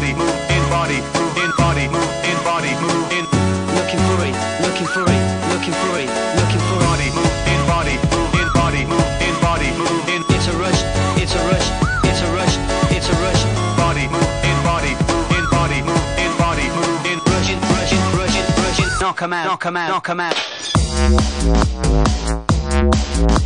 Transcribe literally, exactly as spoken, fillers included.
body, move in body, move in body, move in body, move in. Looking for it, looking for it, looking for it, looking for it. Body, move in body, move in body, move in body, move in. It's a rush, it's a rush, it's a rush, it's a rush. Body, move in body, move in body, move in body, move in. Rush it, rush it, rush it, rush it. Knock 'em out, knock 'em out, knock 'em out.